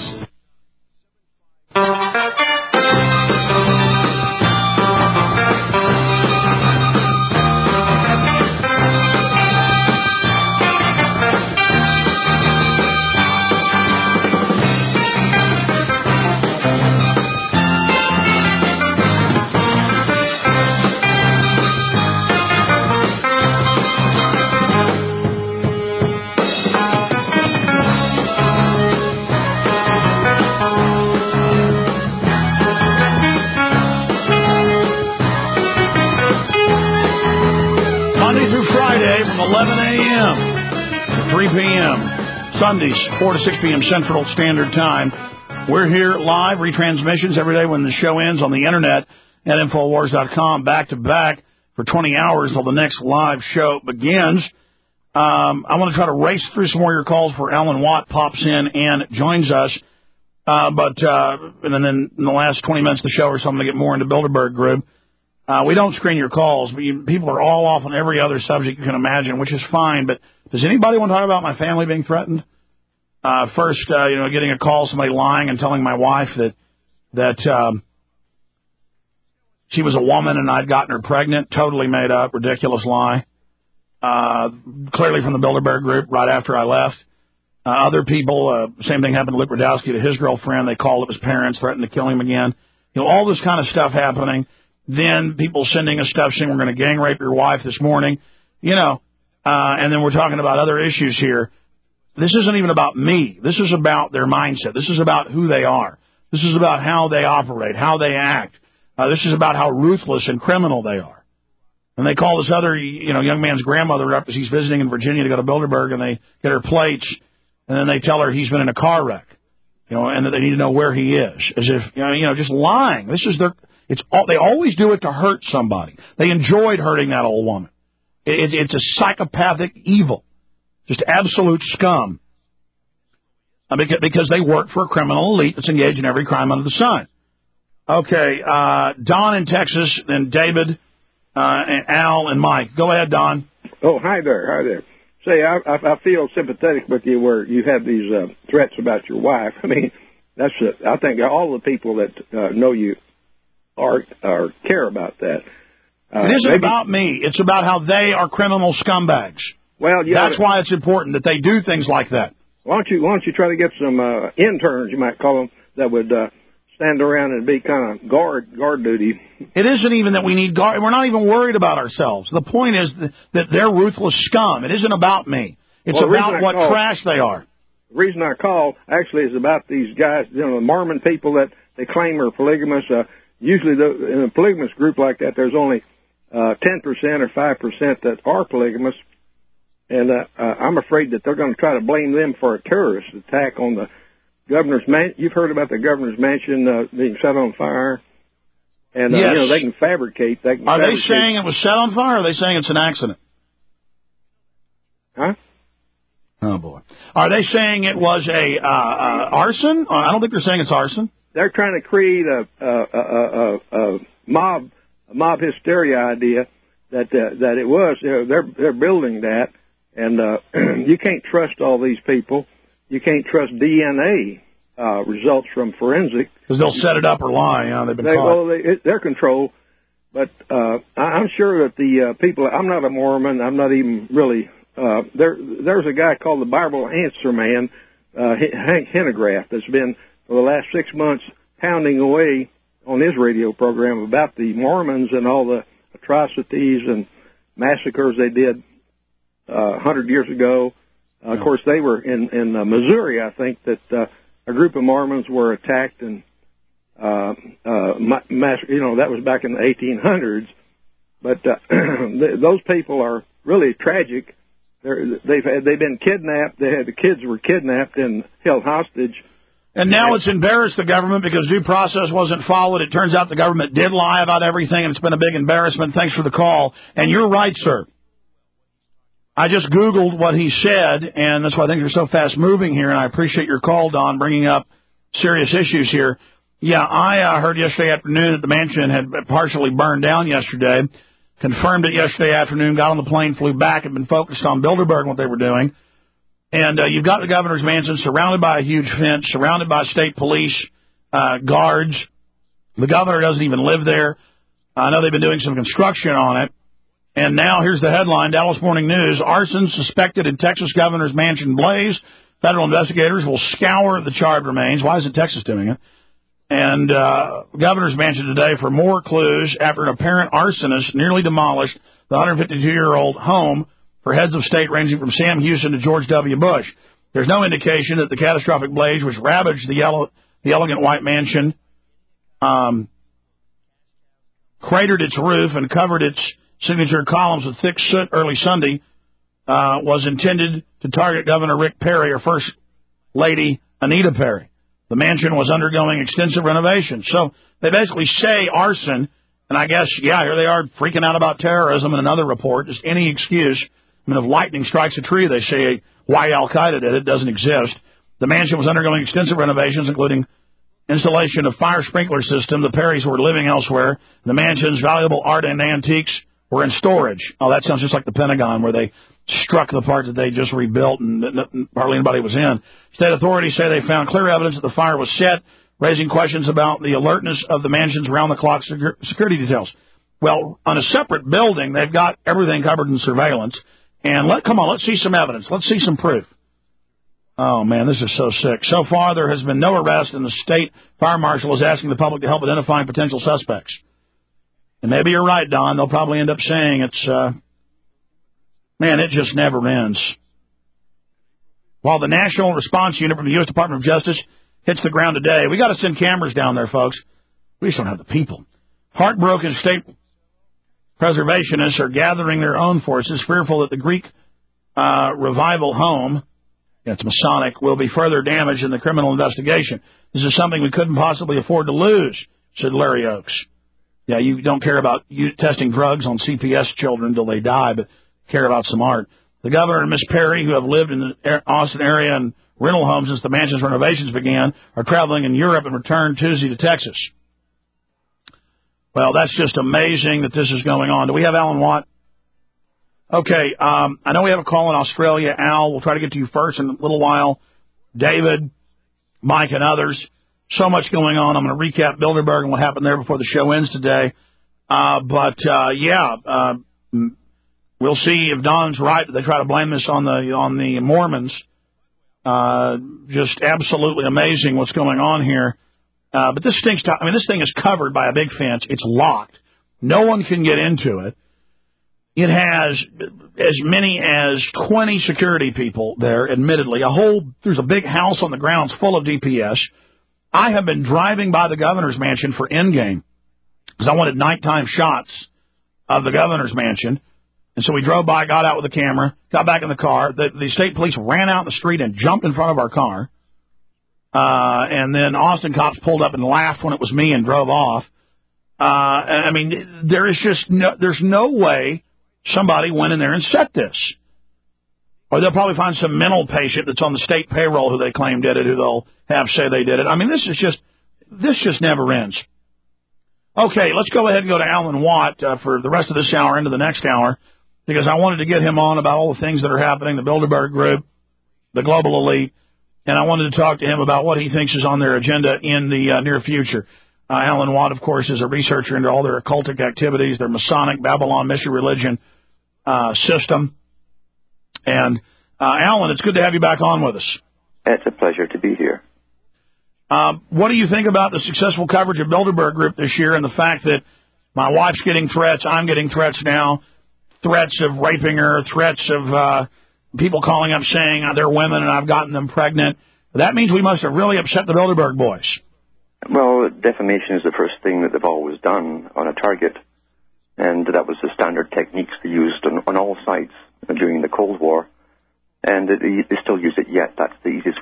From 11 a.m. to 3 p.m. Sundays, 4 to 6 p.m. Central Standard Time. We're here live, retransmissions every day when the show ends on the internet at Infowars.com, back to back for 20 hours until the next live show begins. I want to try to race through some more of your calls before Alan Watt pops in and joins us. And then in the last 20 minutes of the show or so, I'm going to get more into Bilderberg Group. We don't screen your calls, but people are all off on every other subject you can imagine, which is fine. But does anybody want to talk about my family being threatened? First, getting a call, somebody lying and telling my wife that she was a woman and I'd gotten her pregnant. Totally made up, ridiculous lie. Clearly from the Bilderberg Group right after I left. Other people, same thing happened to Luke Radowski to his girlfriend. They called up his parents, threatened to kill him again. All this kind of stuff happening. Then people sending us stuff saying we're going to gang rape your wife this morning, and then we're talking about other issues here. This isn't even about me. This is about their mindset. This is about who they are. This is about how they operate, how they act. This is about how ruthless and criminal they are. And they call this other, young man's grandmother up as he's visiting in Virginia to go to Bilderberg, and they get her plates, and then they tell her he's been in a car wreck, and that they need to know where he is, as if, just lying. This is they always do it to hurt somebody. They enjoyed hurting that old woman. It's a psychopathic evil, just absolute scum. Because they work for a criminal elite that's engaged in every crime under the sun. Okay, Don in Texas, then David, and Al, and Mike. Go ahead, Don. Oh, hi there. Say, I feel sympathetic with you where you have these threats about your wife. I mean, I think all the people that know you are care about that. It isn't about me. It's about how they are criminal scumbags. Well, that's why it's important that they do things like that. Why don't you try to get some interns, you might call them, that would stand around and be kind of guard duty. It isn't even that we need guard. We're not even worried about ourselves. The point is that they're ruthless scum. It isn't about me. It's about what trash they are. The reason I call actually is about these guys, the Mormon people that they claim are polygamous. Usually in a polygamous group like that, there's only 10% or 5% that are polygamous. And I'm afraid that they're going to try to blame them for a terrorist attack on the governor's mansion. You've heard about the governor's mansion being set on fire. And, yes. They can fabricate. Are they saying it was set on fire, or are they saying it's an accident? Huh? Oh, boy. Are they saying it was a arson? I don't think they're saying it's arson. They're trying to create a mob hysteria idea that it was. They're building that. And you can't trust all these people. You can't trust DNA results from forensic. Because they'll set it up or lie. They've been caught. Well, they're controlled. But I'm sure that the people, I'm not a Mormon. I'm not even really. There's a guy called the Bible Answer Man, Hank Hanegraaff, that's been for the last 6 months pounding away on his radio program about the Mormons and all the atrocities and massacres they did 100 years ago. Of course, they were in Missouri, I think, that a group of Mormons were attacked, and that was back in the 1800s. But those people are really tragic. They've been kidnapped. The kids were kidnapped and held hostage. And now it's embarrassed the government because due process wasn't followed. It turns out the government did lie about everything, and it's been a big embarrassment. Thanks for the call. And you're right, sir. I just Googled what he said, and that's why I think you're so fast-moving here, and I appreciate your call, Don, bringing up serious issues here. Yeah, I heard yesterday afternoon that the mansion had partially burned down yesterday, confirmed it yesterday afternoon, got on the plane, flew back, and been focused on Bilderberg and what they were doing. And you've got the governor's mansion surrounded by a huge fence, surrounded by state police, guards. The governor doesn't even live there. I know they've been doing some construction on it. And now here's the headline, Dallas Morning News, arson suspected in Texas governor's mansion blaze. Federal investigators will scour the charred remains. Why isn't Texas doing it? And governor's mansion today for more clues after an apparent arsonist nearly demolished the 152-year-old home for heads of state ranging from Sam Houston to George W. Bush. There's no indication that the catastrophic blaze, which ravaged the elegant white mansion, cratered its roof and covered its signature columns with thick soot early Sunday, was intended to target Governor Rick Perry or First Lady Anita Perry. The mansion was undergoing extensive renovation. So they basically say arson, and I guess, here they are freaking out about terrorism in another report, just any excuse. I mean, if lightning strikes a tree, they say why Al-Qaeda did it. It doesn't exist. The mansion was undergoing extensive renovations, including installation of fire sprinkler system. The Perrys were living elsewhere. The mansion's valuable art and antiques were in storage. Oh, that sounds just like the Pentagon, where they struck the part that they just rebuilt and hardly anybody was in. State authorities say they found clear evidence that the fire was set, raising questions about the alertness of the mansion's round-the-clock security details. Well, on a separate building, they've got everything covered in surveillance. And let's see some evidence. Let's see some proof. Oh, man, this is so sick. So far, there has been no arrest, and the state fire marshal is asking the public to help identify potential suspects. And maybe you're right, Don. They'll probably end up saying it's, it just never ends. While the National Response Unit from the U.S. Department of Justice hits the ground today, we got to send cameras down there, folks. We just don't have the people. Heartbroken state preservationists are gathering their own forces, fearful that the Greek revival home, it's Masonic, will be further damaged in the criminal investigation. This is something we couldn't possibly afford to lose, said Larry Oaks. Yeah, you don't care about you testing drugs on CPS children until they die, but care about some art. The governor and Miss Perry, who have lived in the Austin area in rental homes since the mansion's renovations began, are traveling in Europe and returned Tuesday to Texas. Well, that's just amazing that this is going on. Do we have Alan Watt? Okay, I know we have a call in Australia. Al, we'll try to get to you first in a little while. David, Mike, and others. So much going on. I'm going to recap Bilderberg and what happened there before the show ends today. We'll see if Don's right. They try to blame this on the Mormons. Just absolutely amazing what's going on here. But this thing is covered by a big fence. It's locked. No one can get into it. It has as many as 20 security people there, admittedly. There's a big house on the grounds full of DPS. I have been driving by the governor's mansion for Endgame because I wanted nighttime shots of the governor's mansion. And so we drove by, got out with the camera, got back in the car. The state police ran out in the street and jumped in front of our car. And then Austin cops pulled up and laughed when it was me and drove off. I mean, there's no way somebody went in there and set this. Or they'll probably find some mental patient that's on the state payroll who they claim did it, who they'll have say they did it. I mean, this just never ends. Okay, let's go ahead and go to Alan Watt for the rest of this hour into the next hour, because I wanted to get him on about all the things that are happening, the Bilderberg Group, the global elite, and I wanted to talk to him about what he thinks is on their agenda in the near future. Alan Watt, of course, is a researcher into all their occultic activities, their Masonic, Babylon, Mystery Religion system. And, Alan, it's good to have you back on with us. It's a pleasure to be here. What do you think about the successful coverage of Bilderberg Group this year and the fact that my wife's getting threats, I'm getting threats now, threats of raping her, threats of people calling up saying they're women and I've gotten them pregnant? That means we must have really upset the Bilderberg boys. Well, defamation is the first thing that they've always done on a target, and that was the standard techniques they used on all sides during the Cold War, and they still use it yet. That's the easiest way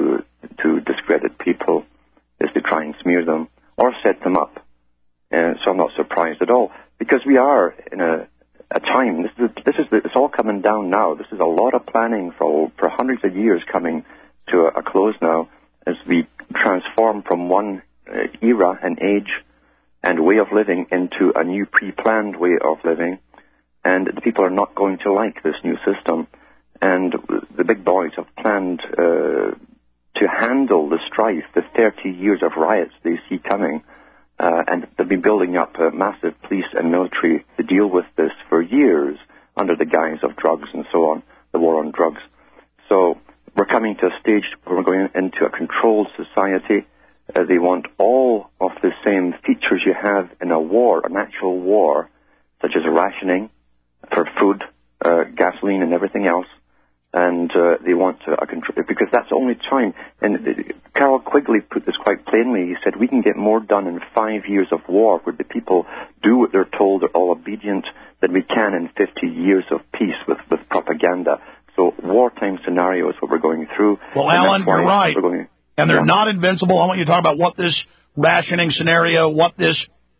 to discredit people, is to try and smear them or set them up. And so I'm not surprised at all, because we are in a time. It's all coming down now. This is a lot of planning for hundreds of years coming to a close now, as we transform from one era and age and way of living into a new pre-planned way of living. And the people are not going to like this new system. And the big boys have planned to handle the strife, the 30 years of riots they see coming. And they've been building up a massive police and military to deal with this for years under the guise of drugs and so on, the war on drugs. So we're coming to a stage where we're going into a controlled society. They want all of the same features you have in a war, an actual war, such as rationing for food, gasoline and everything else. And they want a control, because that's the only time. And Carol Quigley put this quite plainly. He said, we can get more done in 5 years of war where the people do what they're told, they're all obedient, than we can in 50 years of peace with propaganda. So wartime scenario is what we're going through. Well, Alan, you're right. And they're not invincible. I want you to talk about what this rationing scenario, what this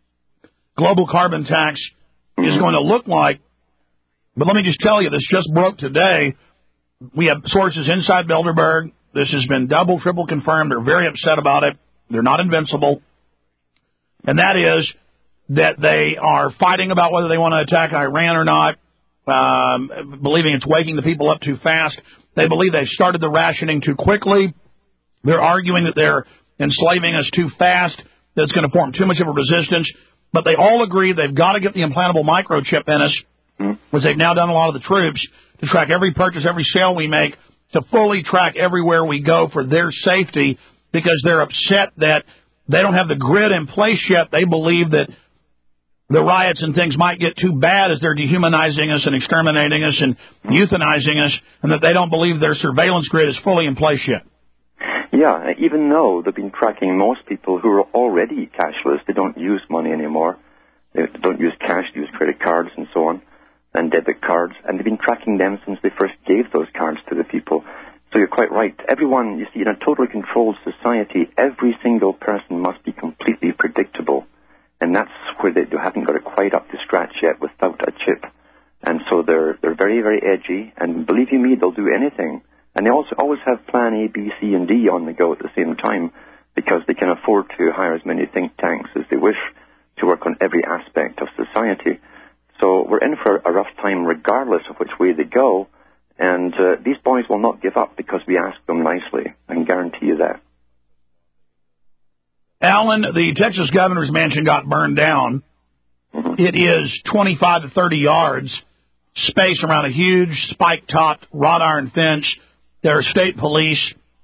global carbon tax is going to look like. But let me just tell you, this just broke today. We have sources inside Bilderberg. This has been double, triple confirmed. They're very upset about it. They're not invincible. And that is that they are fighting about whether they want to attack Iran or not, believing it's waking the people up too fast. They believe they've started the rationing too quickly. They're arguing that they're enslaving us too fast, that it's going to form too much of a resistance. But they all agree they've got to get the implantable microchip in us, which they've now done a lot of the troops, to track every purchase, every sale we make, to fully track everywhere we go for their safety, because they're upset that they don't have the grid in place yet. They believe that the riots and things might get too bad as they're dehumanizing us and exterminating us and euthanizing us, and that they don't believe their surveillance grid is fully in place yet. Yeah, even though they've been tracking most people who are already cashless, they don't use money anymore. don't use cash, use credit cards and so on, and debit cards. And they've been tracking them since they first gave those cards to the people. So you're quite right. Everyone, you see, in a totally controlled society, every single person must be completely predictable. And that's where they haven't got it quite up to scratch yet without a chip. And so they're very, very edgy. And believe you me, they'll do anything. And they also always have plan A, B, C, and D on the go at the same time, because they can afford to hire as many think tanks as they wish to work on every aspect of society. So we're in for a rough time regardless of which way they go. And these boys will not give up because we ask them nicely. I can guarantee you that. Alan, the Texas governor's mansion got burned down. Mm-hmm. It is 25 to 30 yards space around a huge spike-topped wrought iron fence. There are state police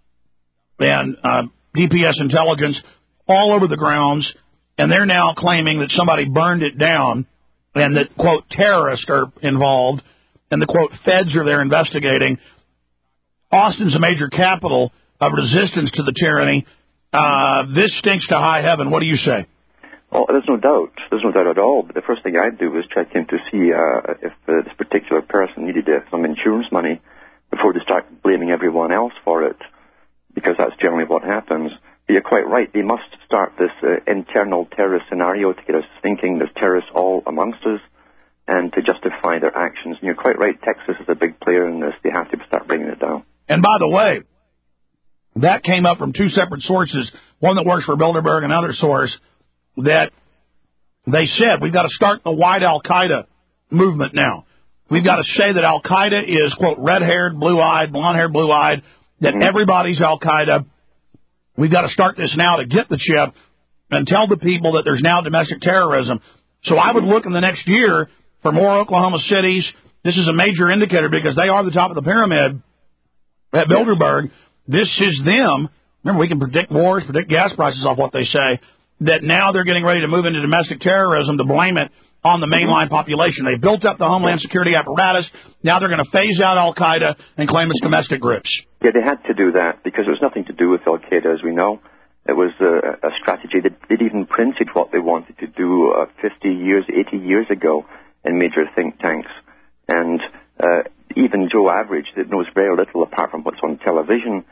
and DPS intelligence all over the grounds, and they're now claiming that somebody burned it down and that, quote, terrorists are involved, and the, quote, feds are there investigating. Austin's a major capital of resistance to the tyranny. This stinks to high heaven. What do you say? Well, there's no doubt. There's no doubt at all. But the first thing I'd do was check in to see if this particular person needed some insurance money before they start blaming everyone else for it, because that's generally what happens. But you're quite right. They must start this internal terrorist scenario to get us thinking there's terrorists all amongst us and to justify their actions. And you're quite right. Texas is a big player in this. They have to start bringing it down. And by the way, that came up from two separate sources, one that works for Bilderberg and another source, that they said we've got to start the white al-Qaeda movement now. We've got to say that al-Qaeda is, quote, red-haired, blue-eyed, blonde-haired, blue-eyed, that everybody's al-Qaeda. We've got to start this now to get the chip and tell the people that there's now domestic terrorism. So I would look in the next year for more Oklahoma cities. This is a major indicator because they are the top of the pyramid at Bilderberg. This is them. Remember, we can predict wars, predict gas prices off what they say, that now they're getting ready to move into domestic terrorism to blame it on the mainline population. They built up the Homeland Security apparatus. Now they're going to phase out al-Qaeda and claim it's domestic groups. Yeah, they had to do that because it was nothing to do with al-Qaeda, as we know. It was a strategy. They'd even printed what they wanted to do 50 years, 80 years ago in major think tanks. And even Joe Average, that knows very little apart from what's on television,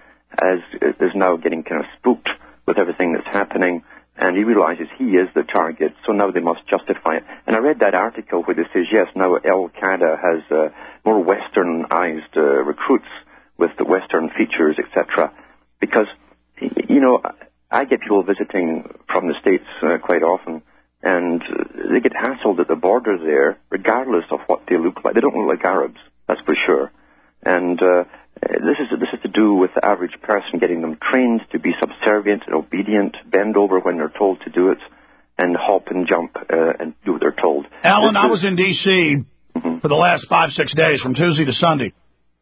is now getting kind of spooked with everything that's happening. And he realizes he is the target, so now they must justify it. And I read that article where they says, yes, now al-Qaeda has more westernized recruits with the western features, etc. Because, you know, I get people visiting from the States quite often, and they get hassled at the border there, regardless of what they look like. They don't look like Arabs, that's for sure. And this is to do with the average person, getting them trained to be subservient and obedient, bend over when they're told to do it, and hop and jump and do what they're told. Alan, I was in D.C. for the last 5-6 days, from Tuesday to Sunday.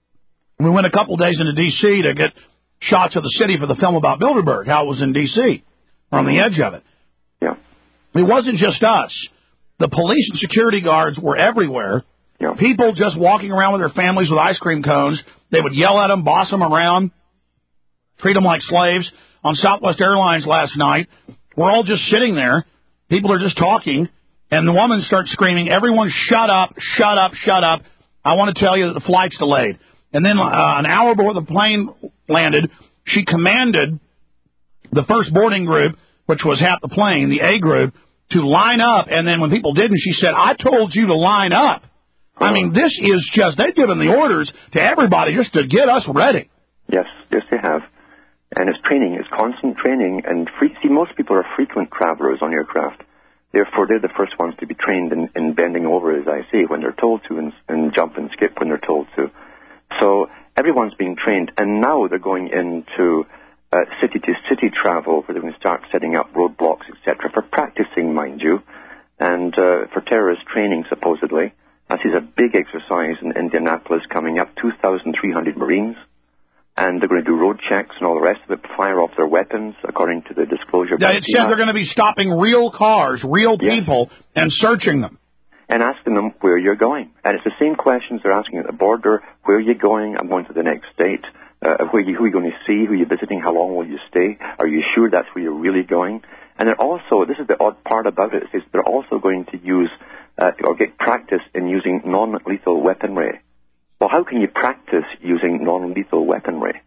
We went a couple days into D.C. to get shots of the city for the film about Bilderberg, how it was in D.C., on the edge of it. Yeah. It wasn't just us. The police and security guards were everywhere. Yeah. People just walking around with their families with ice cream cones. They would yell at them, boss them around, treat them like slaves. On Southwest Airlines last night, we're all just sitting there. People are just talking, and the woman starts screaming, everyone shut up, shut up, shut up. I want to tell you that the flight's delayed. And then an hour before the plane landed, she commanded the first boarding group, which was half the plane, the A group, to line up. And then when people didn't, she said, I told you to line up. I mean, this is just, they've given the orders to everybody just to get us ready. Yes, yes, they have. And it's training, it's constant training. And see, most people are frequent travelers on aircraft. Therefore, they're the first ones to be trained in bending over, as I say, when they're told to, and jump and skip when they're told to. So everyone's being trained, and now they're going into city-to-city travel, where they're going to start setting up roadblocks, etc., for practicing, mind you, and for terrorist training, supposedly. This is a big exercise in Indianapolis coming up, 2,300 Marines, and they're going to do road checks and all the rest of it, fire off their weapons, according to the disclosure. Yeah, it said they're going to be stopping real cars, real people, and searching them. And asking them where you're going. And it's the same questions they're asking at the border. Where are you going? I'm going to the next state. Who are you going to see? Who are you visiting? How long will you stay? Are you sure that's where you're really going? And they're also, this is the odd part about it, is they're also going to use or get practice in using non-lethal weaponry. Well, how can you practice using non-lethal weaponry?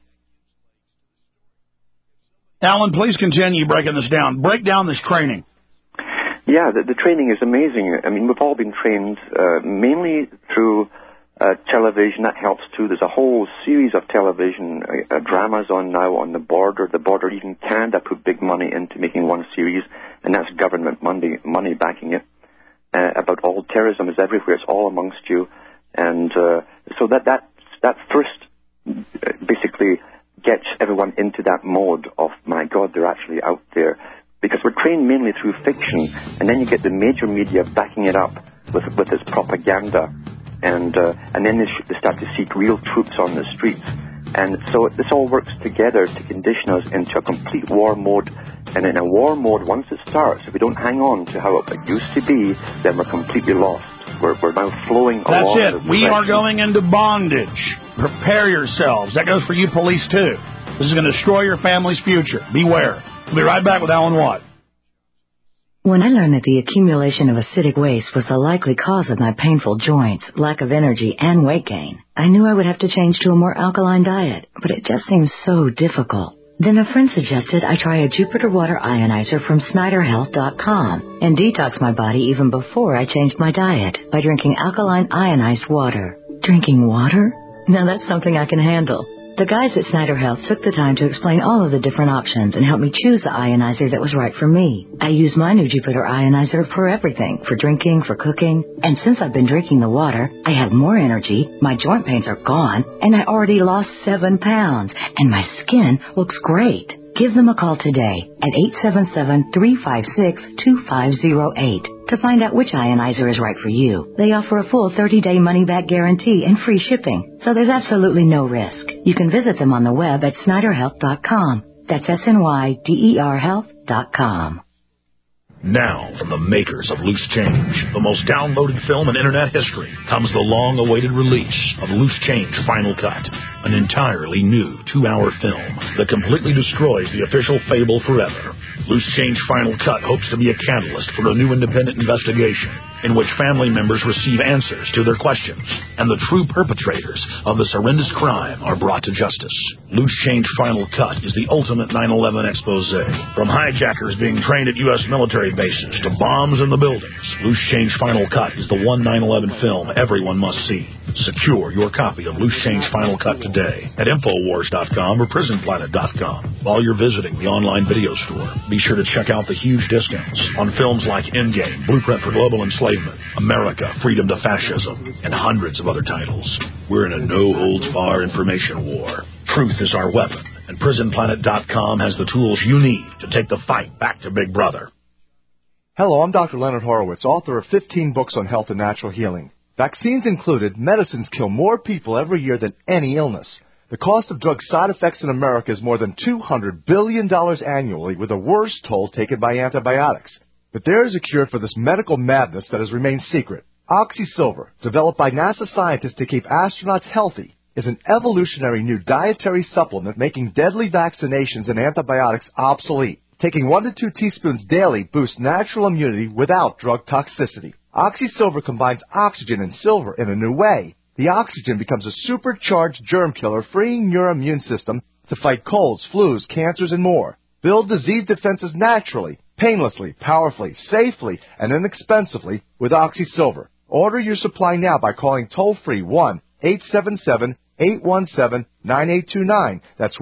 Alan, please continue breaking this down. Break down this training. Yeah, the training is amazing. I mean, we've all been trained mainly through television. That helps too. There's a whole series of television dramas on now on the border. The border, even Canada put big money into making one series, and that's government money backing it. About all terrorism is everywhere. It's all amongst you. And so that first basically gets everyone into that mode of, my God, they're actually out there. Because we're trained mainly through fiction, and then you get the major media backing it up with its propaganda, and then they start to seek real troops on the streets. And so this all works together to condition us into a complete war mode. And in a war mode, once it starts, if we don't hang on to how it used to be, then we're completely lost. We're now flowing along. That's it. We are going into bondage. Prepare yourselves. That goes for you police, too. This is going to destroy your family's future. Beware. We'll be right back with Alan Watt. When I learned that the accumulation of acidic waste was the likely cause of my painful joints, lack of energy, and weight gain, I knew I would have to change to a more alkaline diet, but it just seemed so difficult. Then a friend suggested I try a Jupiter Water Ionizer from SnyderHealth.com and detox my body even before I changed my diet by drinking alkaline ionized water. Drinking water? Now that's something I can handle. The guys at Snyder Health took the time to explain all of the different options and help me choose the ionizer that was right for me. I use my new Jupiter Ionizer for everything, for drinking, for cooking. And since I've been drinking the water, I have more energy, my joint pains are gone, and I already lost 7 pounds, and my skin looks great. Give them a call today at 877-356-2508 to find out which ionizer is right for you. They offer a full 30-day money-back guarantee and free shipping, so there's absolutely no risk. You can visit them on the web at SnyderHealth.com. That's SNYDER Health.com. Now, from the makers of Loose Change, the most downloaded film in Internet history, comes the long-awaited release of Loose Change Final Cut, an entirely new 2-hour film that completely destroys the official fable forever. Loose Change Final Cut hopes to be a catalyst for a new independent investigation in which family members receive answers to their questions, and the true perpetrators of this horrendous crime are brought to justice. Loose Change Final Cut is the ultimate 9/11 expose. From hijackers being trained at U.S. military bases to bombs in the buildings, Loose Change Final Cut is the one 9/11 film everyone must see. Secure your copy of Loose Change Final Cut today at Infowars.com or PrisonPlanet.com. While you're visiting the online video store, be sure to check out the huge discounts on films like Endgame, Blueprint for Global Enslavement, America, Freedom to Fascism, and hundreds of other titles. We're in a no-holds-barred information war. Truth is our weapon, and PrisonPlanet.com has the tools you need to take the fight back to Big Brother. Hello, I'm Dr. Leonard Horowitz, author of 15 books on health and natural healing. Vaccines included, medicines kill more people every year than any illness. The cost of drug side effects in America is more than $200 billion annually, with the worst toll taken by antibiotics. But there is a cure for this medical madness that has remained secret. OxySilver, developed by NASA scientists to keep astronauts healthy, is an evolutionary new dietary supplement making deadly vaccinations and antibiotics obsolete. Taking 1 to 2 teaspoons daily boosts natural immunity without drug toxicity. OxySilver combines oxygen and silver in a new way. The oxygen becomes a supercharged germ killer, freeing your immune system to fight colds, flus, cancers, and more. Build disease defenses naturally, painlessly, powerfully, safely, and inexpensively with OxySilver. Order your supply now by calling toll-free 1-877-817-9829. That's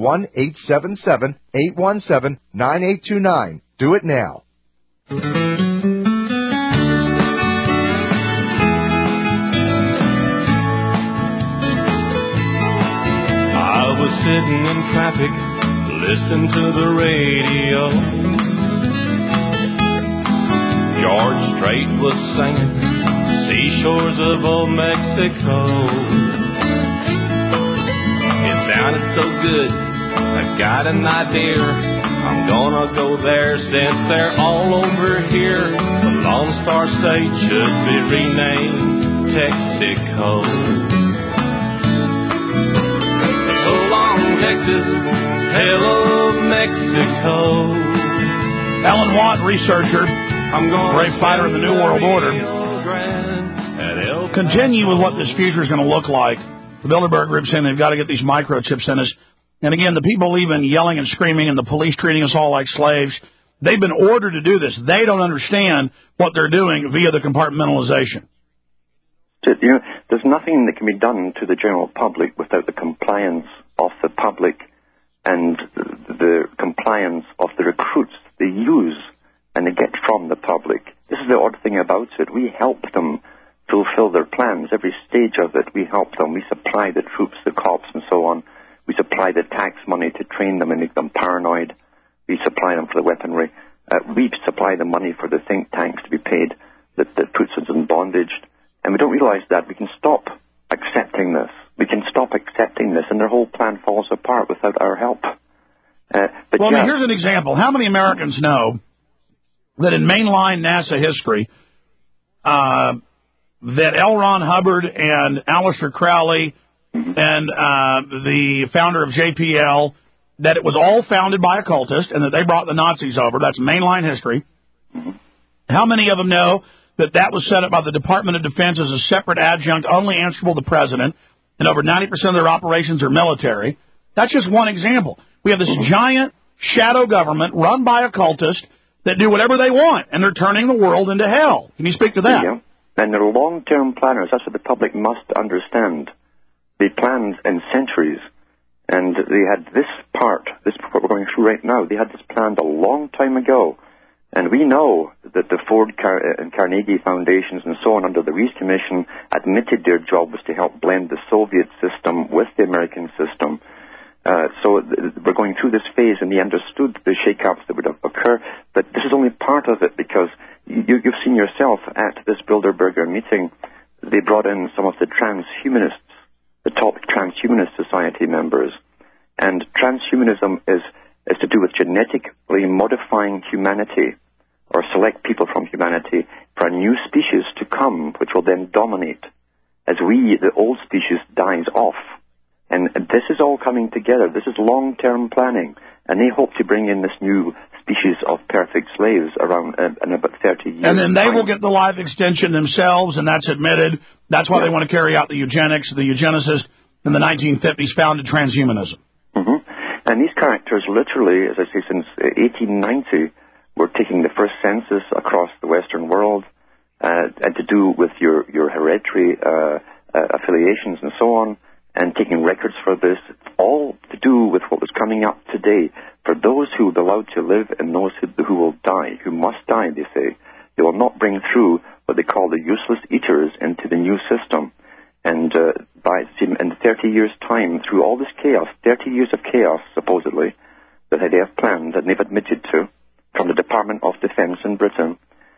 1-877-817-9829. Do it now. I was sitting in traffic, listening to the radio. George Strait was singing Seashores of Old Mexico. It sounded so good, I got an idea. I'm gonna go there since they're all over here. The Lone Star State should be renamed Texaco. So long, Texas, hello, Mexico. Alan Watt, researcher, brave fighter in the New World Order. Continue with what this future is going to look like. The Bilderberg Group saying they've got to get these microchips in us. And again, the people even yelling and screaming and the police treating us all like slaves, they've been ordered to do this. They don't understand what they're doing via the compartmentalization. You know, there's nothing that can be done to the general public without the compliance of the public and the compliance of the recruits they use and they get from the public. This is the odd thing about it. We help them fulfill their plans. Every stage of it, we help them. We supply the troops, the cops, and so on. We supply the tax money to train them and make them paranoid. We supply them for the weaponry. We supply the money for the think tanks to be paid that puts us in bondage. And we don't realize that. We can stop accepting this. We can stop accepting this, and their whole plan falls apart without our help. Here's an example. How many Americans know that in mainline NASA history, that L. Ron Hubbard and Aleister Crowley and the founder of JPL, that it was all founded by occultists and that they brought the Nazis over? That's mainline history. How many of them know that that was set up by the Department of Defense as a separate adjunct, only answerable to the president, and over 90% of their operations are military? That's just one example. We have this giant shadow government run by occultists that do whatever they want, and they're turning the world into hell. Can you speak to that? Yeah. And they're long-term planners. That's what the public must understand. They planned in centuries, and they had this part we're going through right now, they had this planned a long time ago. And we know that the Ford and Carnegie Foundations and so on under the Reece Commission admitted their job was to help blend the Soviet system with the American system. So we're going through this phase, and they understood the shake-ups that would occur. But this is only part of it, because you've seen yourself at this Bilderberger meeting, they brought in some of the transhumanists, the top transhumanist society members. And transhumanism is to do with genetically modifying humanity, or select people from humanity for a new species to come, which will then dominate as the old species, dies off. And this is all coming together. This is long-term planning. And they hope to bring in this new species of perfect slaves around in about 30 years. And then they will get the life extension themselves, and that's admitted. That's why they want to carry out the eugenics. The eugenicists in the 1950s founded transhumanism. And these characters literally, as I say, since 1890, were taking the first census across the Western world, and to do with your hereditary affiliations and so on, and taking records for this, all to do with what was coming up today. For those who will be allowed to live and those who will die, who must die, they say, they will not bring through what they call the useless eaters into the new system. And in 30 years' time, through all this chaos, 30 years of chaos, supposedly, that they have planned and they've admitted to, from the Department of Defense in Britain,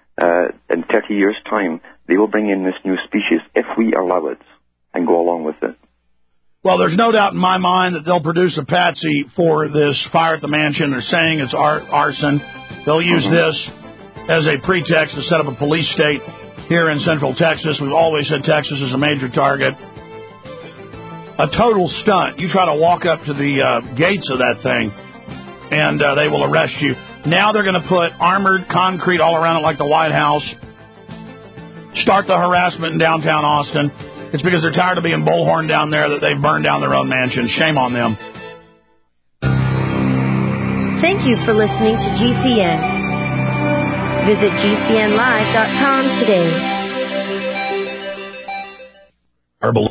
in 30 years' time, they will bring in this new species if we allow it and go along with it. Well, there's no doubt in my mind that they'll produce a patsy for this fire at the mansion. They're saying it's arson. They'll use this as a pretext to set up a police state here in Central Texas. We've always said Texas is a major target. A total stunt. You try to walk up to the gates of that thing, and they will arrest you. Now they're going to put armored concrete all around it like the White House. Start the harassment in downtown Austin. It's because they're tired of being bullhorned down there that they've burned down their own mansion. Shame on them. Thank you for listening to GCN. Visit GCNlive.com today.